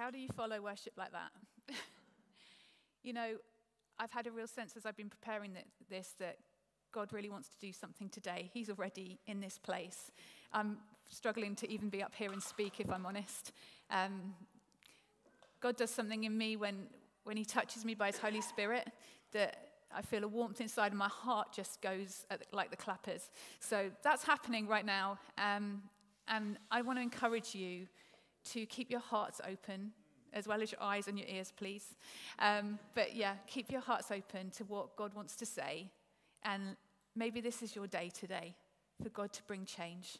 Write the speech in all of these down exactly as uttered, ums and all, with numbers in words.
How do you follow worship like that? You know, I've had a real sense as I've been preparing this that God really wants to do something today. He's already in this place. I'm struggling to even be up here and speak, if I'm honest. Um, God does something in me when, when he touches me by his Holy Spirit that I feel a warmth inside and my heart just goes at the, like the clappers. So that's happening right now. Um, and I want to encourage you to keep your hearts open, as well as your eyes and your ears, please. Um, but yeah, keep your hearts open to what God wants to say. And maybe this is your day today for God to bring change.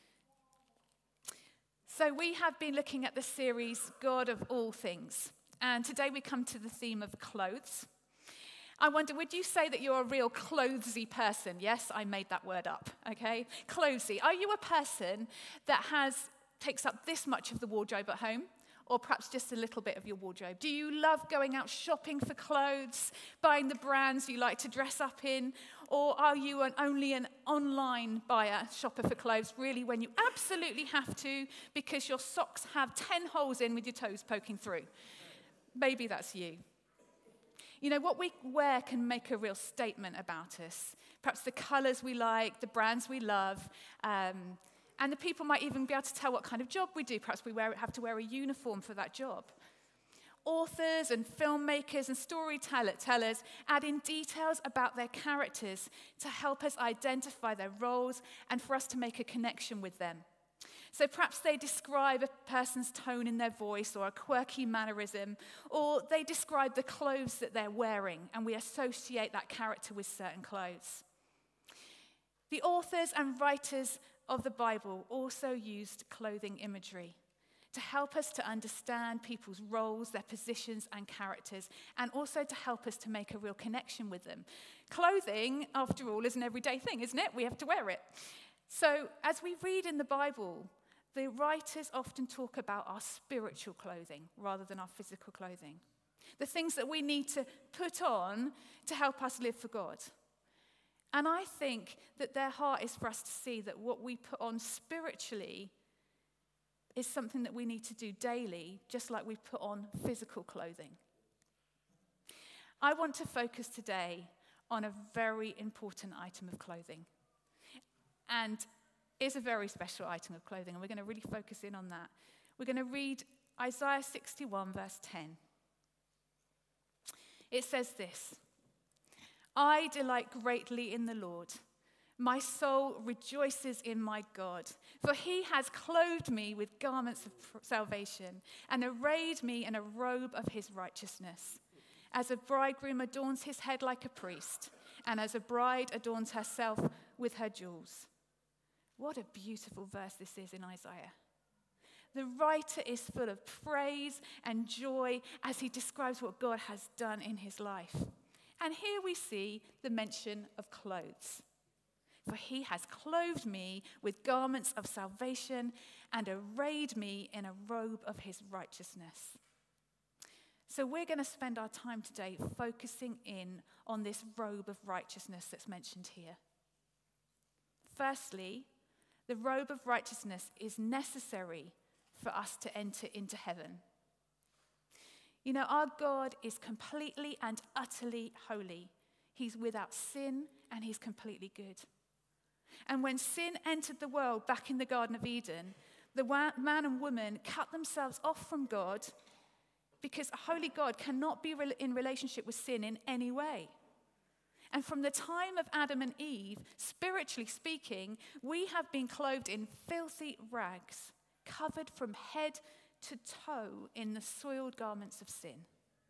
So we have been looking at the series, God of All Things. And today we come to the theme of clothes. I wonder, would you say that you're a real clothesy person? Yes, I made that word up, okay? Clothesy. Are you a person that has takes up this much of the wardrobe at home? Or perhaps just a little bit of your wardrobe? Do you love going out shopping for clothes, buying the brands you like to dress up in? Or are you an, only an online buyer, shopper for clothes, really when you absolutely have to because your socks have ten holes in with your toes poking through? Maybe that's you. You know, what we wear can make a real statement about us. Perhaps the colors we like, the brands we love, um, and the people might even be able to tell what kind of job we do. Perhaps we wear, have to wear a uniform for that job. Authors and filmmakers and storytellers add in details about their characters to help us identify their roles and for us to make a connection with them. So perhaps they describe a person's tone in their voice or a quirky mannerism, or they describe the clothes that they're wearing, and we associate that character with certain clothes. The authors and writers of the Bible also used clothing imagery to help us to understand people's roles, their positions and characters, and also to help us to make a real connection with them. Clothing, after all, is an everyday thing, isn't it? We have to wear it. So as we read in the Bible, the writers often talk about our spiritual clothing rather than our physical clothing. The things that we need to put on to help us live for God. And I think that their heart is for us to see that what we put on spiritually is something that we need to do daily, just like we put on physical clothing. I want to focus today on a very important item of clothing. And it's a very special item of clothing, and we're going to really focus in on that. We're going to read Isaiah sixty-one, verse ten. It says this: I delight greatly in the Lord. My soul rejoices in my God, for he has clothed me with garments of salvation and arrayed me in a robe of his righteousness. As a bridegroom adorns his head like a priest, and as a bride adorns herself with her jewels. What a beautiful verse this is in Isaiah. The writer is full of praise and joy as he describes what God has done in his life. And here we see the mention of clothes. For he has clothed me with garments of salvation and arrayed me in a robe of his righteousness. So we're going to spend our time today focusing in on this robe of righteousness that's mentioned here. Firstly, the robe of righteousness is necessary for us to enter into heaven. You know, our God is completely and utterly holy. He's without sin and he's completely good. And when sin entered the world back in the Garden of Eden, the man and woman cut themselves off from God because a holy God cannot be in relationship with sin in any way. And from the time of Adam and Eve, spiritually speaking, we have been clothed in filthy rags, covered from head to toe in the soiled garments of sin.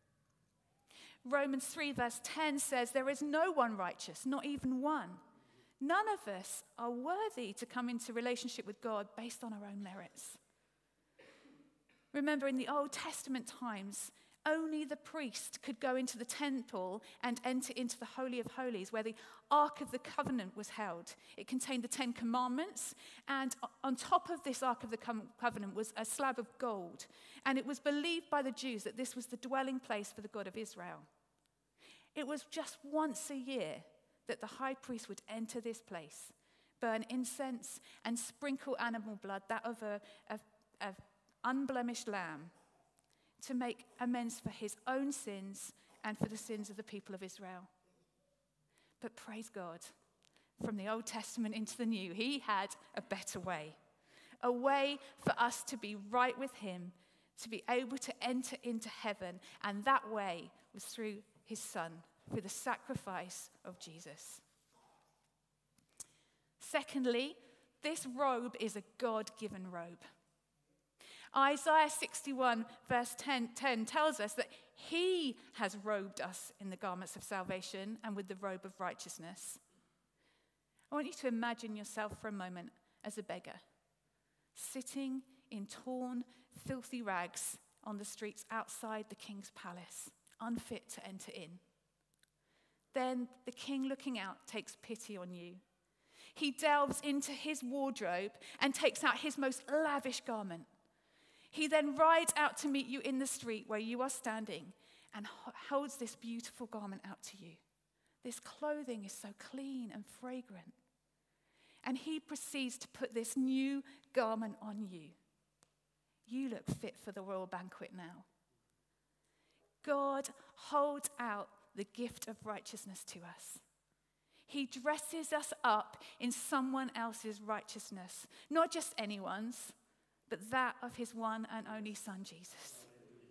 Romans three verse ten says, there is no one righteous, not even one. None of us are worthy to come into relationship with God based on our own merits. Remember, in the Old Testament times, only the priest could go into the temple and enter into the Holy of Holies, where the Ark of the Covenant was held. It contained the Ten Commandments, and on top of this Ark of the Covenant was a slab of gold. And it was believed by the Jews that this was the dwelling place for the God of Israel. It was just once a year that the high priest would enter this place, burn incense, and sprinkle animal blood, that of a, a, a unblemished lamb. to make amends for his own sins and for the sins of the people of Israel. But praise God, from the Old Testament into the New, he had a better way. A way for us to be right with him, to be able to enter into heaven. And that way was through his son, through the sacrifice of Jesus. Secondly, this robe is a God-given robe. Isaiah sixty-one verse ten, ten tells us that he has robed us in the garments of salvation and with the robe of righteousness. I want you to imagine yourself for a moment as a beggar, sitting in torn, filthy rags on the streets outside the king's palace, unfit to enter in. Then the king, looking out, takes pity on you. He delves into his wardrobe and takes out his most lavish garment. He then rides out to meet you in the street where you are standing and holds this beautiful garment out to you. This clothing is so clean and fragrant. And he proceeds to put this new garment on you. You look fit for the royal banquet now. God holds out the gift of righteousness to us. He dresses us up in someone else's righteousness, not just anyone's, but that of his one and only Son, Jesus.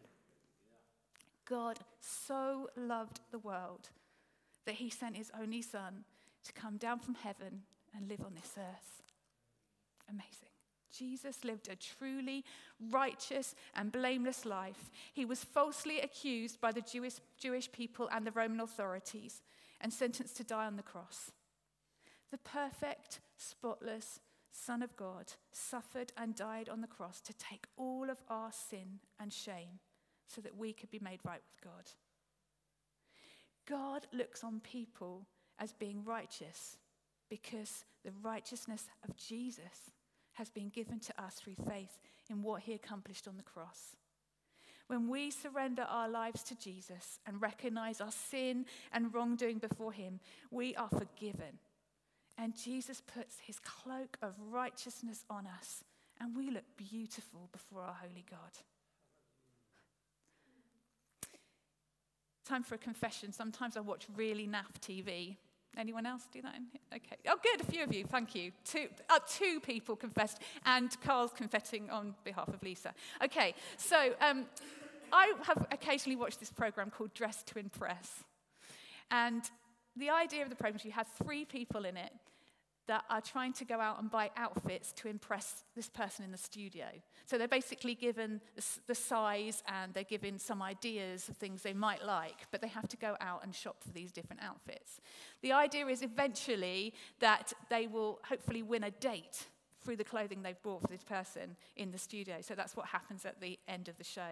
God so loved the world that he sent his only Son to come down from heaven and live on this earth. Amazing. Jesus lived a truly righteous and blameless life. He was falsely accused by the Jewish, Jewish people and the Roman authorities and sentenced to die on the cross. The perfect, spotless Son of God suffered and died on the cross to take all of our sin and shame so that we could be made right with God. God looks on people as being righteous because the righteousness of Jesus has been given to us through faith in what he accomplished on the cross. When we surrender our lives to Jesus and recognize our sin and wrongdoing before him, we are forgiven. And Jesus puts his cloak of righteousness on us, and we look beautiful before our holy God. Time for a confession. Sometimes I watch really naff T V. Anyone else do that? In here? Okay. Oh, good. A few of you. Thank you. Two, uh, two people confessed, and Carl's confessing on behalf of Lisa. Okay. So um, I have occasionally watched this program called Dress to Impress. And the idea of the program is you have three people in it that are trying to go out and buy outfits to impress this person in the studio. So they're basically given the size and they're given some ideas of things they might like, but they have to go out and shop for these different outfits. The idea is eventually that they will hopefully win a date through the clothing they've bought for this person in the studio. So that's what happens at the end of the show.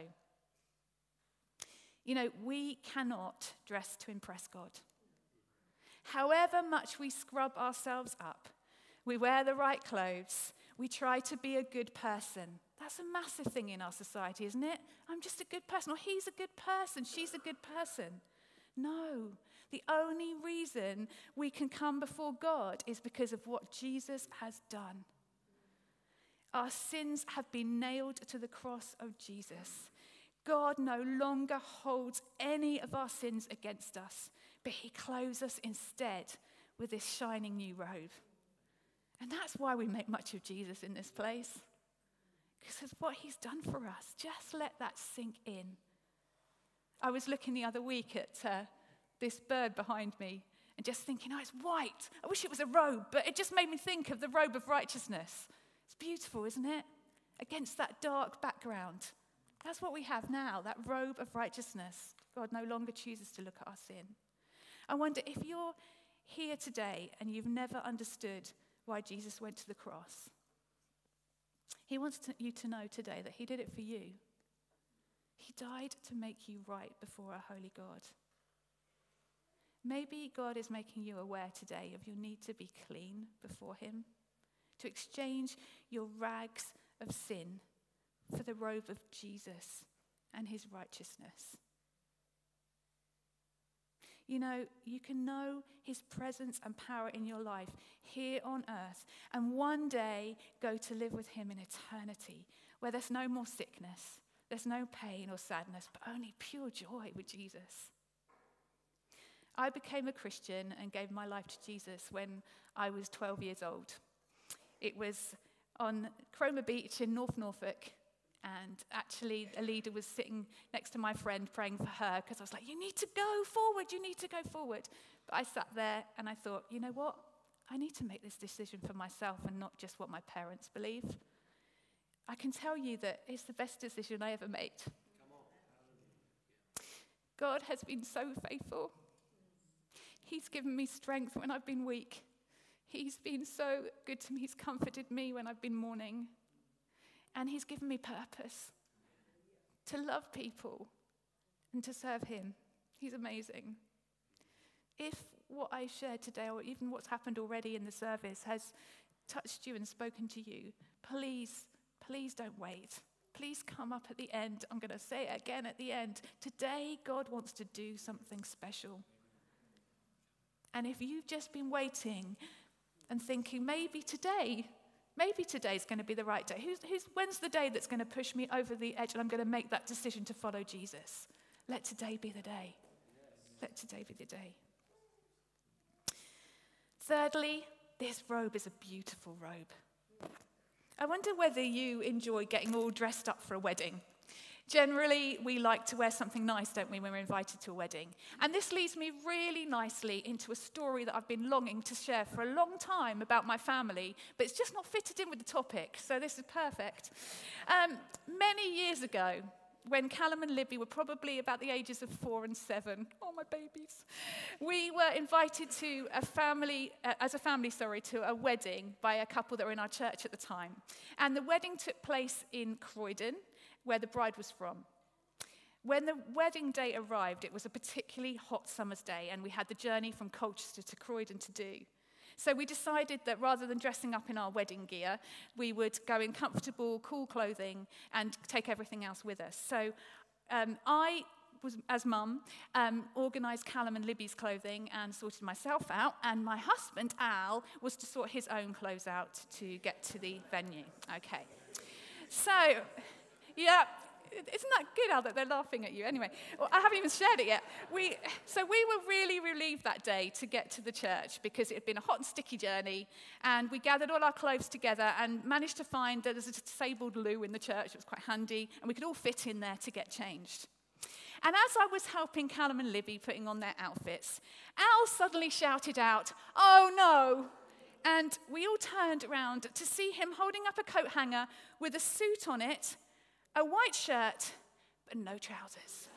You know, we cannot dress to impress God. However much we scrub ourselves up, we wear the right clothes, we try to be a good person. That's a massive thing in our society, isn't it? I'm just a good person, or he's a good person, she's a good person. No, the only reason we can come before God is because of what Jesus has done. Our sins have been nailed to the cross of Jesus. God no longer holds any of our sins against us, but he clothes us instead with this shining new robe. And that's why we make much of Jesus in this place. Because of what he's done for us. Just let that sink in. I was looking the other week at uh, this bird behind me and just thinking, oh, it's white. I wish it was a robe, but it just made me think of the robe of righteousness. It's beautiful, isn't it? Against that dark background. That's what we have now, that robe of righteousness. God no longer chooses to look at our sin. I wonder if you're here today and you've never understood why Jesus went to the cross. He wants to, you to know today that he did it for you. He died to make you right before our holy God. Maybe God is making you aware today of your need to be clean before him, to exchange your rags of sin for the robe of Jesus and his righteousness. You know, you can know his presence and power in your life here on earth and one day go to live with him in eternity where there's no more sickness, There's no pain or sadness, but only pure joy with Jesus. I became a Christian and gave my life to Jesus when I was twelve years old. It was on Cromer Beach in North Norfolk, and actually a leader was sitting next to my friend praying for her because I was like, you need to go forward, you need to go forward. But I sat there and I thought, you know what? I need to make this decision for myself and not just what my parents believe. I can tell you that it's the best decision I ever made. God has been so faithful. He's given me strength when I've been weak. He's been so good to me. He's comforted me when I've been mourning. And he's given me purpose to love people and to serve him. He's amazing. If what I shared today, or even what's happened already in the service, has touched you and spoken to you, please, please don't wait. Please come up at the end. I'm going to say it again at the end. Today, God wants to do something special. And if you've just been waiting and thinking, maybe today, maybe today's going to be the right day. Who's, who's, when's the day that's going to push me over the edge and I'm going to make that decision to follow Jesus? Let today be the day. Let today be the day. Thirdly, this robe is a beautiful robe. I wonder whether you enjoy getting all dressed up for a wedding. Generally, we like to wear something nice, don't we, when we're invited to a wedding? And this leads me really nicely into a story that I've been longing to share for a long time about my family, but it's just not fitted in with the topic, so this is perfect. Um, many years ago, when Callum and Libby were probably about the ages of four and seven, oh, my babies, we were invited to a family, uh, as a family, sorry, to a wedding by a couple that were in our church at the time. And the wedding took place in Croydon, where the bride was from. When the wedding day arrived, it was a particularly hot summer's day, and we had the journey from Colchester to Croydon to do. So we decided that rather than dressing up in our wedding gear, we would go in comfortable, cool clothing and take everything else with us. So um, I was, as mum, um, organised Callum and Libby's clothing and sorted myself out, and my husband, Al, was to sort his own clothes out to get to the venue. Okay. So, yeah, isn't that good, Al, that they're laughing at you? Anyway, well, I haven't even shared it yet. We, so we were really relieved that day to get to the church because it had been a hot and sticky journey, and we gathered all our clothes together and managed to find that there's a disabled loo in the church. It was quite handy, and we could all fit in there to get changed. And as I was helping Callum and Libby putting on their outfits, Al suddenly shouted out, "Oh no!" And we all turned around to see him holding up a coat hanger with a suit on it, a white shirt, but no trousers.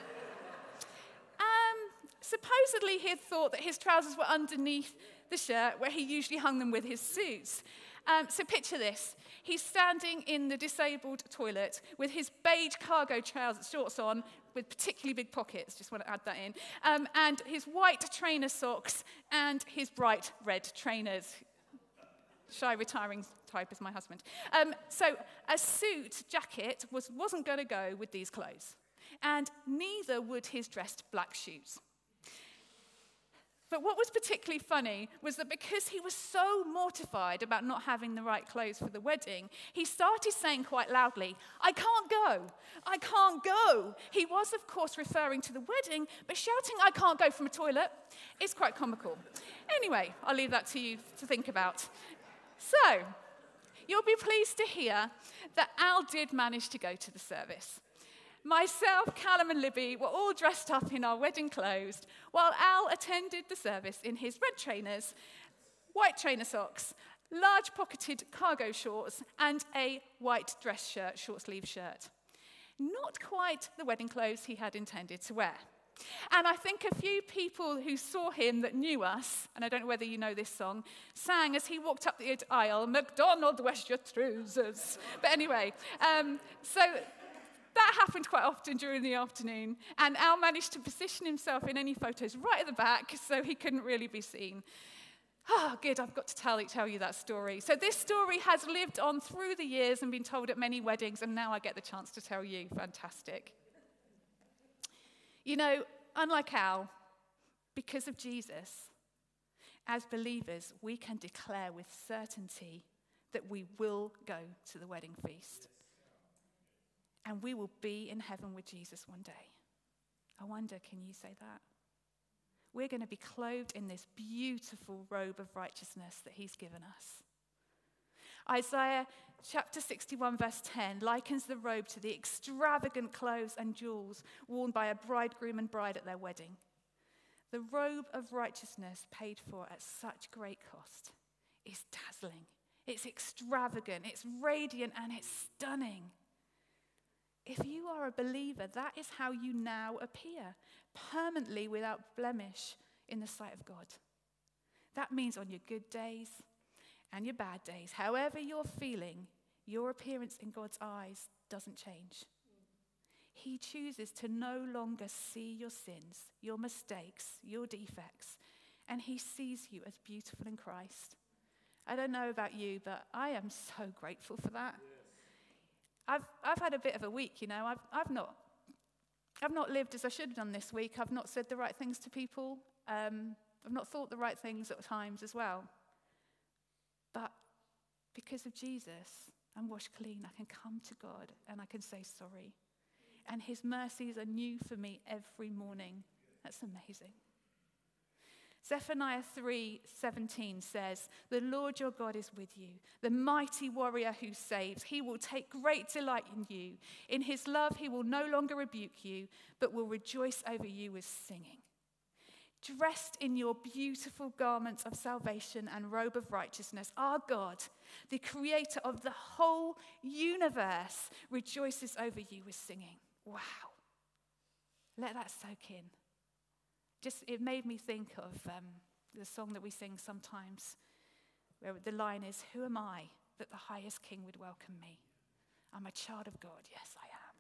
um, supposedly he had thought that his trousers were underneath the shirt where he usually hung them with his suits. Um, so picture this. He's standing in the disabled toilet with his beige cargo trousers, shorts on, with particularly big pockets, just want to add that in, um, and his white trainer socks and his bright red trainers. Shy, retiring type is my husband. Um, so a suit jacket was, wasn't going to go with these clothes, and neither would his dressed black shoes. But what was particularly funny was that because he was so mortified about not having the right clothes for the wedding, he started saying quite loudly, "I can't go, I can't go." He was, of course, referring to the wedding, but shouting, "I can't go" from a toilet is quite comical. Anyway, I'll leave that to you to think about. So, you'll be pleased to hear that Al did manage to go to the service. Myself, Callum and Libby were all dressed up in our wedding clothes, while Al attended the service in his red trainers, white trainer socks, large pocketed cargo shorts, and a white dress shirt, short-sleeve shirt. Not quite the wedding clothes he had intended to wear. And I think a few people who saw him that knew us, and I don't know whether you know this song, sang as he walked up the aisle, "MacDonald, where's your trousers?" But anyway, um, so that happened quite often during the afternoon, and Al managed to position himself in any photos right at the back so he couldn't really be seen. Ah, oh, good, I've got to tell, tell you that story. So this story has lived on through the years and been told at many weddings, and now I get the chance to tell you. Fantastic. You know, unlike Al, because of Jesus, as believers, we can declare with certainty that we will go to the wedding feast. and we will be in heaven with Jesus one day. I wonder, can you say that? We're going to be clothed in this beautiful robe of righteousness that he's given us. Isaiah chapter sixty-one verse ten likens the robe to the extravagant clothes and jewels worn by a bridegroom and bride at their wedding. The robe of righteousness paid for at such great cost is dazzling. It's extravagant, it's radiant, and it's stunning. If you are a believer, that is how you now appear, permanently without blemish in the sight of God. That means on your good days and your bad days, however you're feeling, your appearance in God's eyes doesn't change. He chooses to no longer see your sins, your mistakes, your defects, and he sees you as beautiful in Christ. I don't know about you, but I am so grateful for that. Yes. I've I've had a bit of a week, you know. I've I've not I've not lived as I should have done this week. I've not said the right things to people. Um, I've not thought the right things at times as well. But because of Jesus, I'm washed clean. I can come to God and I can say sorry. And his mercies are new for me every morning. That's amazing. Zephaniah three seventeen says, "The Lord your God is with you, the mighty warrior who saves. He will take great delight in you. In his love he will no longer rebuke you, but will rejoice over you with singing." Dressed in your beautiful garments of salvation and robe of righteousness, our God, the creator of the whole universe, rejoices over you with singing. Wow. Let that soak in. Just, it made me think of um, the song that we sing sometimes, where the line is, "Who am I that the highest king would welcome me? I'm a child of God. Yes, I am."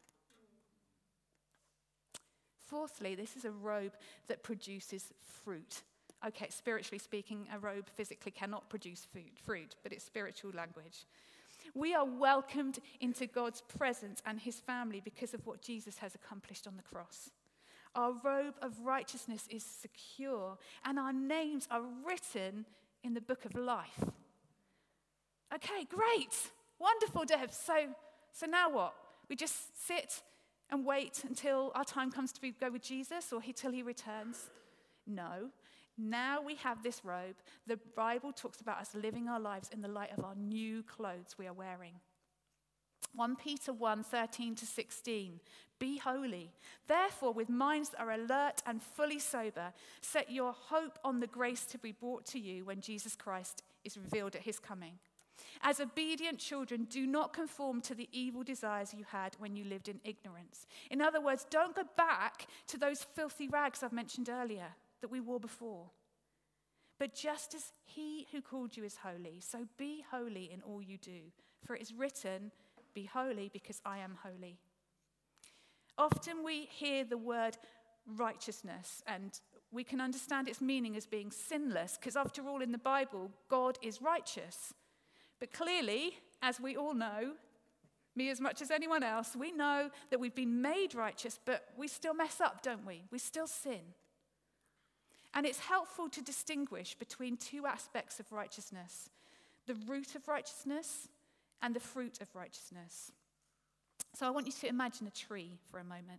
Fourthly, this is a robe that produces fruit. Okay, spiritually speaking, a robe physically cannot produce food, fruit, but it's spiritual language. We are welcomed into God's presence and his family because of what Jesus has accomplished on the cross. Our robe of righteousness is secure, and our names are written in the book of life. Okay, great. Wonderful, Deb. So, so now what? We just sit and wait until our time comes to be, go with Jesus, or he, till he returns? No. Now we have this robe. The Bible talks about us living our lives in the light of our new clothes we are wearing. First Peter one, thirteen to sixteen. "Be holy. Therefore, with minds that are alert and fully sober, set your hope on the grace to be brought to you when Jesus Christ is revealed at his coming. As obedient children, do not conform to the evil desires you had when you lived in ignorance." In other words, don't go back to those filthy rags I've mentioned earlier that we wore before. "But just as he who called you is holy, so be holy in all you do. For it is written, 'Be holy because I am holy.'" Often we hear the word righteousness, and we can understand its meaning as being sinless, because after all, in the Bible, God is righteous. But clearly, as we all know, me as much as anyone else, we know that we've been made righteous, but we still mess up, don't we? We still sin. And it's helpful to distinguish between two aspects of righteousness: the root of righteousness and the fruit of righteousness. So I want you to imagine a tree for a moment.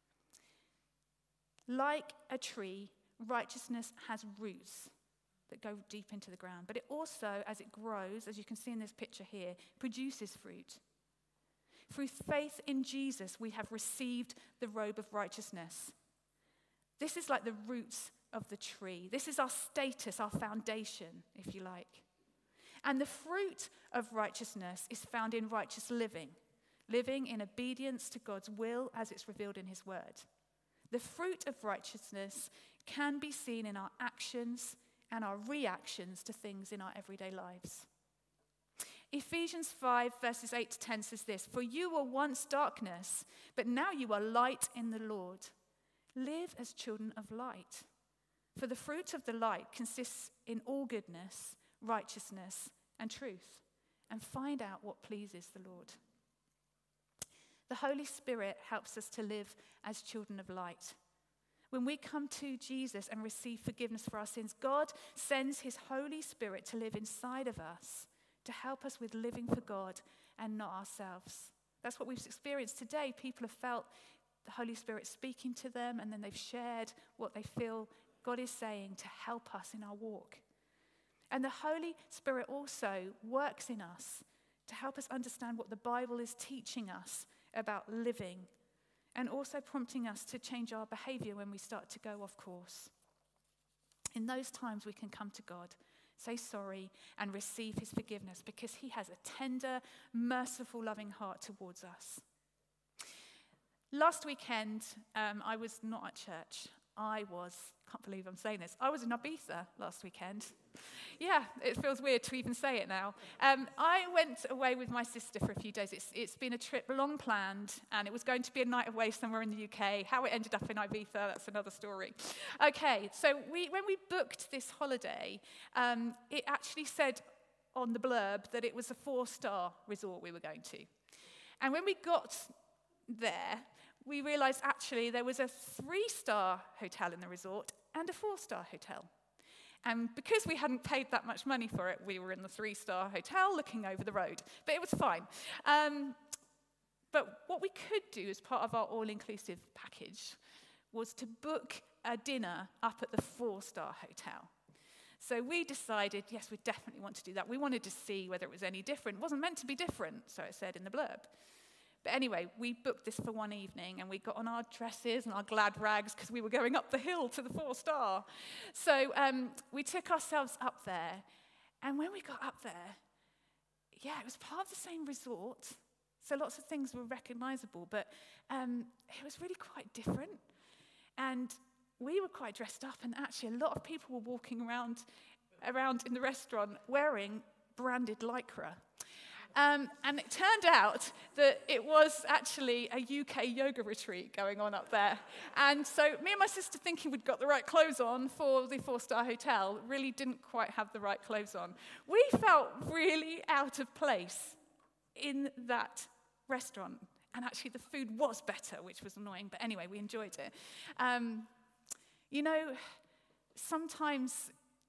Like a tree, righteousness has roots that go deep into the ground. But it also, as it grows, as you can see in this picture here, produces fruit. Through faith in Jesus, we have received the robe of righteousness. This is like the roots of the tree. This is our status, our foundation, if you like. And the fruit of righteousness is found in righteous living, living in obedience to God's will as it's revealed in his word. The fruit of righteousness can be seen in our actions and our reactions to things in our everyday lives. Ephesians five, verses eight to ten says this: "For you were once darkness, but now you are light in the Lord. Live as children of light. For the fruit of the light consists in all goodness, righteousness, and truth. And find out what pleases the Lord." The Holy Spirit helps us to live as children of light. When we come to Jesus and receive forgiveness for our sins, God sends his Holy Spirit to live inside of us, to help us with living for God and not ourselves. That's what we've experienced today. People have felt the Holy Spirit speaking to them, and then they've shared what they feel God is saying to help us in our walk. And the Holy Spirit also works in us to help us understand what the Bible is teaching us about living, and also prompting us to change our behavior when we start to go off course. In those times, we can come to God, say sorry, and receive his forgiveness, because he has a tender, merciful, loving heart towards us. Last weekend, um, I was not at church. I was, can't believe I'm saying this, I was in Ibiza last weekend. Yeah, it feels weird to even say it now. Um, I went away with my sister for a few days. It's, it's been a trip long planned, and it was going to be a night away somewhere in the U K. How it ended up in Ibiza, that's another story. Okay, so we, when we booked this holiday, um, it actually said on the blurb that it was a four-star resort we were going to. And when we got there, we realized actually there was a three-star hotel in the resort and a four-star hotel. And because we hadn't paid that much money for it, we were in the three-star hotel looking over the road. But it was fine. Um, but what we could do as part of our all-inclusive package was to book a dinner up at the four-star hotel. So we decided, yes, we definitely want to do that. We wanted to see whether it was any different. It wasn't meant to be different, so it said in the blurb. But anyway, we booked this for one evening, and we got on our dresses and our glad rags because we were going up the hill to the four-star. So um, we took ourselves up there, and when we got up there, yeah, it was part of the same resort, so lots of things were recognizable, but um, it was really quite different. And we were quite dressed up, and actually a lot of people were walking around, around in the restaurant wearing branded Lycra. Um, and it turned out that it was actually a U K yoga retreat going on up there. And so me and my sister, thinking we'd got the right clothes on for the four-star hotel, really didn't quite have the right clothes on. We felt really out of place in that restaurant. And actually the food was better, which was annoying. But anyway, we enjoyed it. Um, you know, sometimes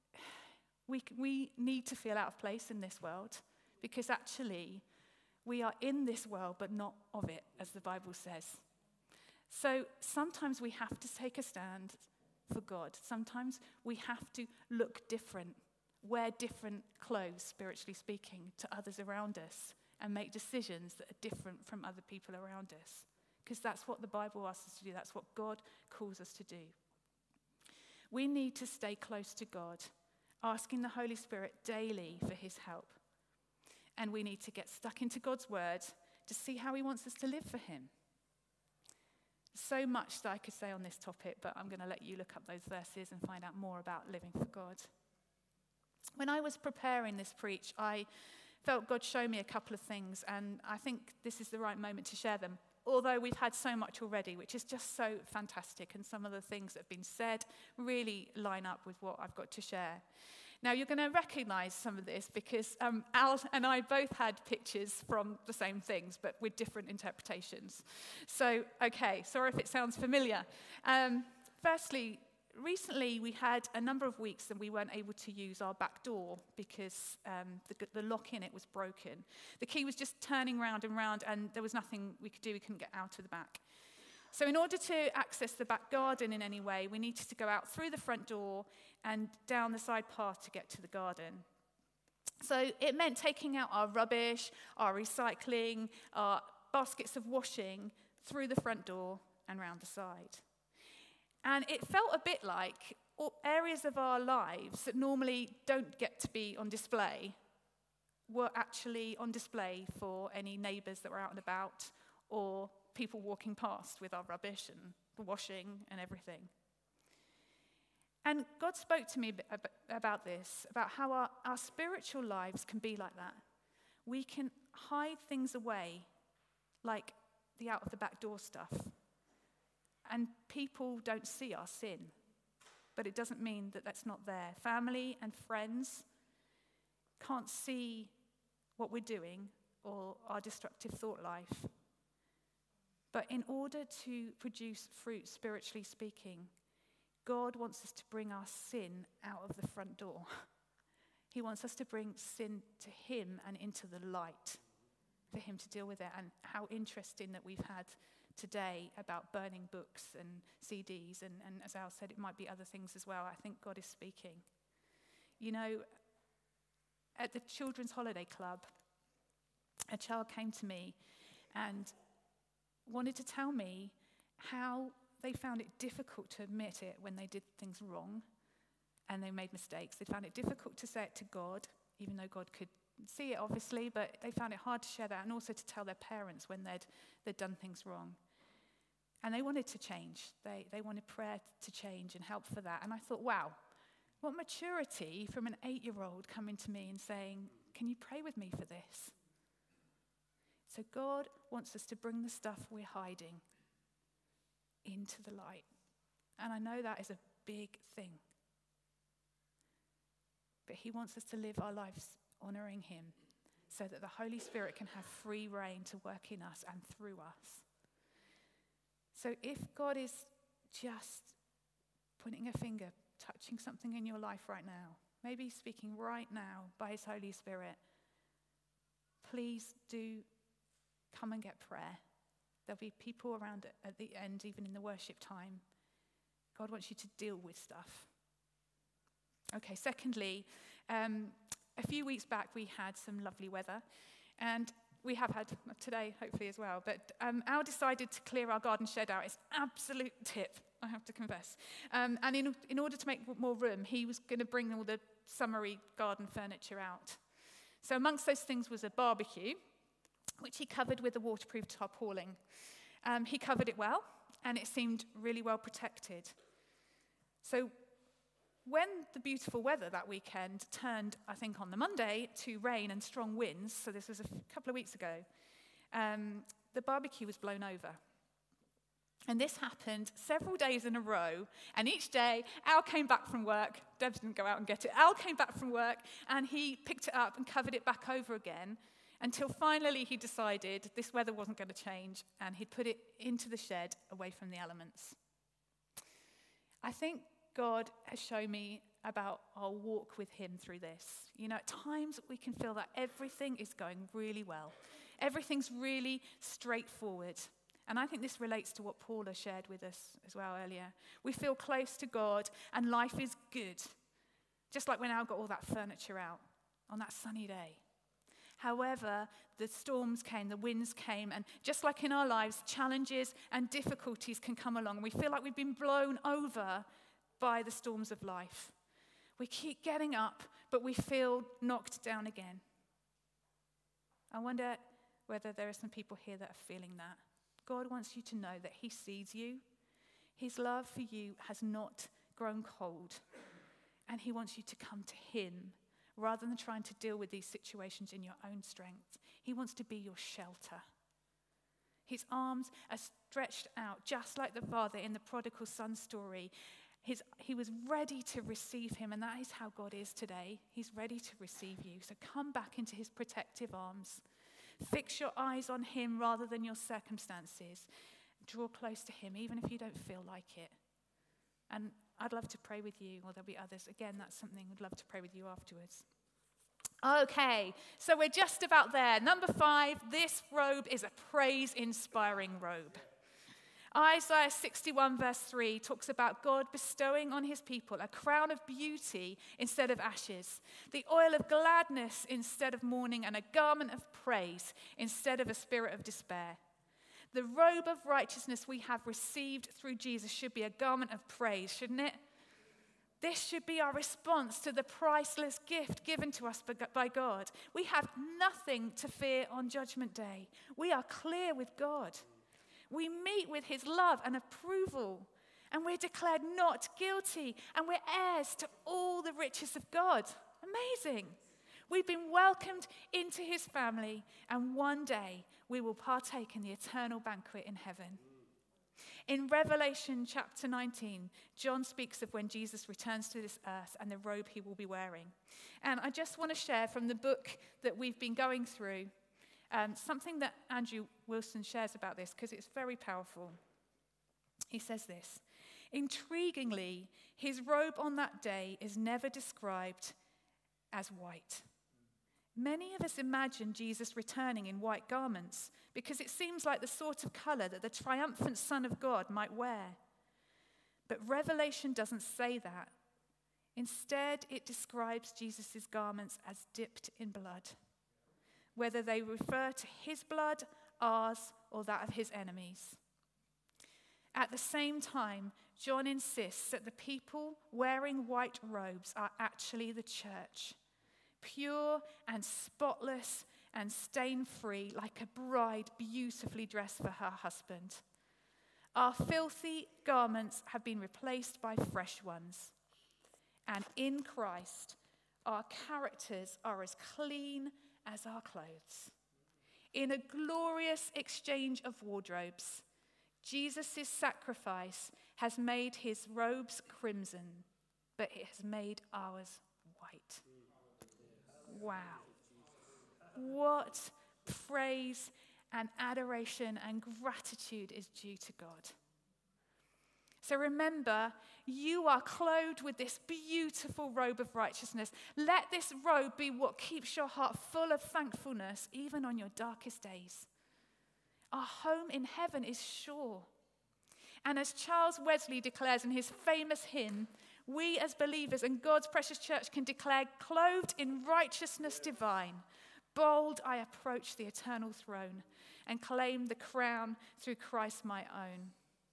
we, we need to feel out of place in this world, because actually, we are in this world, but not of it, as the Bible says. So sometimes we have to take a stand for God. Sometimes we have to look different, wear different clothes, spiritually speaking, to others around us, and make decisions that are different from other people around us. Because that's what the Bible asks us to do. That's what God calls us to do. We need to stay close to God, asking the Holy Spirit daily for his help. And we need to get stuck into God's word to see how he wants us to live for him. So much that I could say on this topic, but I'm going to let you look up those verses and find out more about living for God. When I was preparing this preach, I felt God show me a couple of things, and I think this is the right moment to share them. Although we've had so much already, which is just so fantastic, and some of the things that have been said really line up with what I've got to share. Now, you're going to recognize some of this because um, Al and I both had pictures from the same things, but with different interpretations. So, okay, sorry if it sounds familiar. Um, firstly, recently we had a number of weeks that we weren't able to use our back door because um, the, the lock in it was broken. The key was just turning round and round, and there was nothing we could do. We couldn't get out of the back. So in order to access the back garden in any way, we needed to go out through the front door and down the side path to get to the garden. So it meant taking out our rubbish, our recycling, our baskets of washing through the front door and round the side. And it felt a bit like areas of our lives that normally don't get to be on display were actually on display for any neighbours that were out and about, or people walking past with our rubbish and the washing and everything. And God spoke to me about this, about how our, our spiritual lives can be like that. We can hide things away, like the out of the back door stuff. And people don't see our sin, but it doesn't mean that that's not there. Family and friends can't see what we're doing or our destructive thought life. But in order to produce fruit, spiritually speaking, God wants us to bring our sin out of the front door. He wants us to bring sin to him and into the light. for him to deal with it. And how interesting that we've had today about burning books and C Ds. And, and as Al said, it might be other things as well. I think God is speaking. You know, at the Children's Holiday Club, a child came to me and wanted to tell me how they found it difficult to admit it when they did things wrong and they made mistakes. They found it difficult to say it to God, even though God could see it, obviously, but they found it hard to share that and also to tell their parents when they'd, they'd done things wrong. And they wanted to change. They, they wanted prayer to change and help for that. And I thought, wow, what maturity from an eight-year-old coming to me and saying, can you pray with me for this? So God wants us to bring the stuff we're hiding into the light. And I know that is a big thing. But he wants us to live our lives honoring him so that the Holy Spirit can have free reign to work in us and through us. So if God is just pointing a finger, touching something in your life right now, maybe speaking right now by his Holy Spirit, please do come and get prayer. There'll be people around at the end, even in the worship time. God wants you to deal with stuff. Okay, secondly, um, a few weeks back we had some lovely weather, and we have had today, hopefully, as well. But um, Al decided to clear our garden shed out. It's an absolute tip, I have to confess. Um, and in, in order to make more room, he was going to bring all the summery garden furniture out. So amongst those things was a barbecue, which he covered with a waterproof tarpaulin. Um, he covered it well, and it seemed really well protected. So when the beautiful weather that weekend turned, I think on the Monday, to rain and strong winds, so this was a f- couple of weeks ago, um, the barbecue was blown over. And this happened several days in a row, and each day, Al came back from work. Debs didn't go out and get it. Al came back from work, and he picked it up and covered it back over again, until finally he decided this weather wasn't going to change, and he'd put it into the shed away from the elements. I think God has shown me about our walk with him through this. You know, at times we can feel that everything is going really well. Everything's really straightforward. And I think this relates to what Paula shared with us as well earlier. We feel close to God and life is good. Just like when Al got all that furniture out on that sunny day. However, the storms came, the winds came, and just like in our lives, challenges and difficulties can come along. We feel like we've been blown over by the storms of life. We keep getting up, but we feel knocked down again. I wonder whether there are some people here that are feeling that. God wants you to know that he sees you. His love for you has not grown cold, and he wants you to come to him rather than trying to deal with these situations in your own strength. He wants to be your shelter. His arms are stretched out, just like the father in the prodigal son story. His, he was ready to receive him, and that is how God is today. He's ready to receive you. So come back into his protective arms. Fix your eyes on him rather than your circumstances. Draw close to him, even if you don't feel like it. And I'd love to pray with you, or there'll be others. Again, that's something I'd love to pray with you afterwards. Okay, so we're just about there. Number five, this robe is a praise-inspiring robe. Isaiah sixty-one verse three talks about God bestowing on his people a crown of beauty instead of ashes, the oil of gladness instead of mourning, and a garment of praise instead of a spirit of despair. The robe of righteousness we have received through Jesus should be a garment of praise, shouldn't it? This should be our response to the priceless gift given to us by God. We have nothing to fear on Judgment Day. We are clear with God. We meet with his love and approval, and we're declared not guilty, and we're heirs to all the riches of God. Amazing. We've been welcomed into his family, and one day we will partake in the eternal banquet in heaven. In Revelation chapter nineteen, John speaks of when Jesus returns to this earth and the robe he will be wearing. And I just want to share from the book that we've been going through, um, something that Andrew Wilson shares about this, because it's very powerful. He says this: intriguingly, his robe on that day is never described as white. Many of us imagine Jesus returning in white garments because it seems like the sort of color that the triumphant Son of God might wear. But Revelation doesn't say that. Instead, it describes Jesus' garments as dipped in blood, whether they refer to his blood, ours, or that of his enemies. At the same time, John insists that the people wearing white robes are actually the church, pure and spotless and stain-free, like a bride beautifully dressed for her husband. Our filthy garments have been replaced by fresh ones. And in Christ, our characters are as clean as our clothes. In a glorious exchange of wardrobes, Jesus' sacrifice has made his robes crimson, but it has made ours white. Wow. What praise and adoration and gratitude is due to God. So remember, you are clothed with this beautiful robe of righteousness. Let this robe be what keeps your heart full of thankfulness, even on your darkest days. Our home in heaven is sure. And as Charles Wesley declares in his famous hymn, we as believers in God's precious church can declare, clothed in righteousness divine, bold I approach the eternal throne and claim the crown through Christ my own.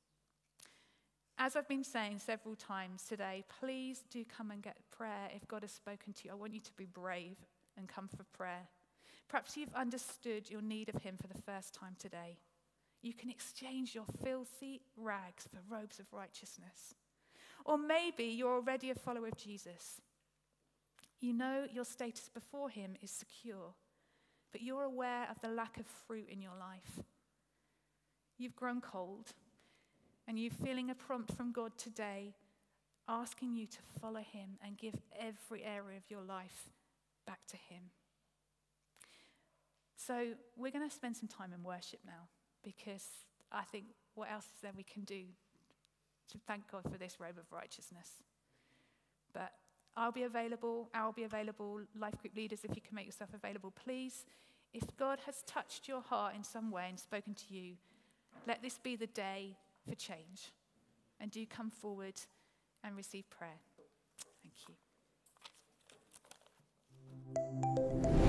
As I've been saying several times today, please do come and get prayer if God has spoken to you. I want you to be brave and come for prayer. Perhaps you've understood your need of him for the first time today. You can exchange your filthy rags for robes of righteousness. Or maybe you're already a follower of Jesus. You know your status before him is secure, but you're aware of the lack of fruit in your life. You've grown cold, and you're feeling a prompt from God today, asking you to follow him and give every area of your life back to him. So we're going to spend some time in worship now, because I think what else is there we can do to thank God for this robe of righteousness? But I'll be available, I'll be available, life group leaders, if you can make yourself available, please. If God has touched your heart in some way and spoken to you, let this be the day for change. And do come forward and receive prayer. Thank you.